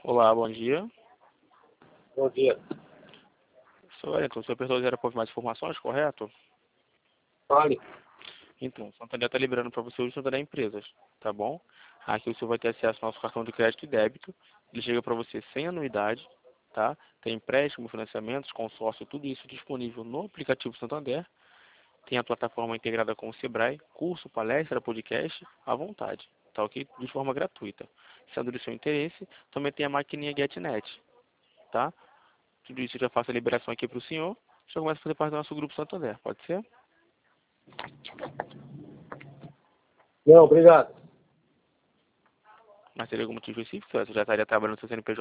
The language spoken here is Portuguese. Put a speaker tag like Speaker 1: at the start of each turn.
Speaker 1: Olá, bom dia.
Speaker 2: Bom dia.
Speaker 1: Sou Wellington, você apertou 0 para mais informações, correto?
Speaker 2: Fale.
Speaker 1: Então, o Santander está liberando para você o Santander Empresas, tá bom? Aqui você vai ter acesso ao nosso cartão de crédito e débito. Ele chega para você sem anuidade, tá? Tem empréstimo, financiamentos, consórcio, tudo isso disponível no aplicativo Santander. Tem a plataforma integrada com o Sebrae, curso, palestra, podcast, à vontade, tá ok? De forma gratuita. Sendo do seu interesse, também tem a maquininha GetNet, tá? Tudo isso eu já faço a liberação aqui para o senhor. Já começa a fazer parte do nosso grupo Santander, pode ser?
Speaker 2: Não, obrigado.
Speaker 1: Mas teria algum motivo específico? Você já estaria trabalhando no seu CNPJ?